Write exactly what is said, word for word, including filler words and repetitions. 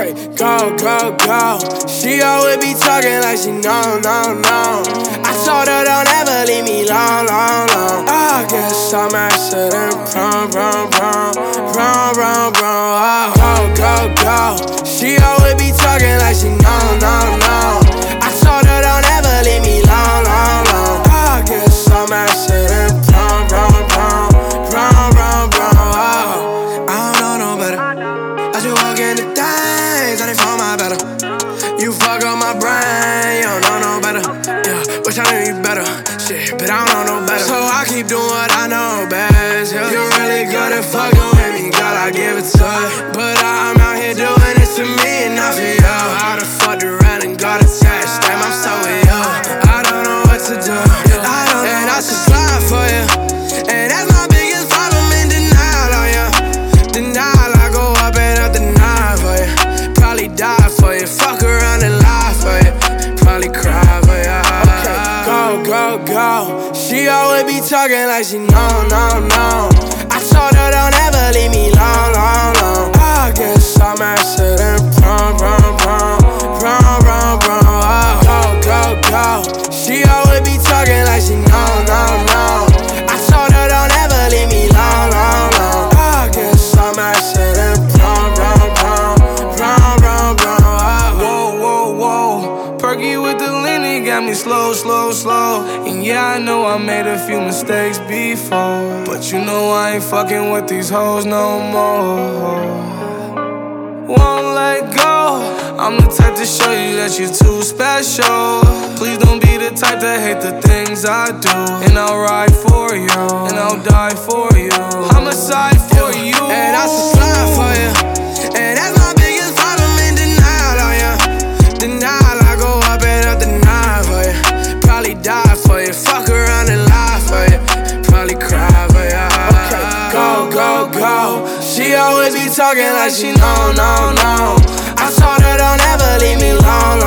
Okay, go, go, go. She always be talking like she know, no, no. I told her don't ever leave me long, long, long. I guess I'm acid and prom, prom, prom, prom, prom, prom. Oh, go, go, go. She always be talking like she know, no, no. I told her don't ever leave me long, long, long. I guess I'm acid and prom, prom, prom, prom, prom, prom. Oh, I don't know no better. I just walk in the things and they fall my better. You fuck up my brain, you don't know no better. Yeah, wish I knew you better. Shit, but I don't know no better. So I keep doing what I know best. Yeah. You're really good at fucking with me, God, I give it to you. But I'm out here doing this to me and not for you. I done fucked around and got attached. Damn, I'm so with you. I don't know what to do. I don't and I should slide for you. And that's my biggest problem in denial on you. Denial, I go up and up the night for you. Probably die for you. Fuck around and lie for you. Probably cry for you. Okay, go, go, go. She always be talking like she know, no, no. I told her don't ever leave me long, long, long. I guess I'm acid and prom, prom, prom, prom, prom, prom. Oh, go, go, go. She always be talking like she know, no, no. I told her don't ever leave me long, long, long. I guess I'm acid and prom, prom, prom, prom, prom, prom. Oh. Whoa, whoa, whoa. Perky with the lean, got me slow, slow, slow. And yeah, I know I made a few mistakes before, but you know I ain't fucking with these hoes no more. Won't let go. I'm the type to show you that you're too special. Please don't be the type to hate the things I do. And I'll ride for you, and I'll die for you. Homicide for you, and I should slide for you. And that's my biggest problem in denial on you. Denial, I go up and up the night for you. Probably die for you. Fuck around and lie for you. Probably cry for you. Okay, go, go, go. She always be talking like she know, no, no. I told her don't ever leave me long,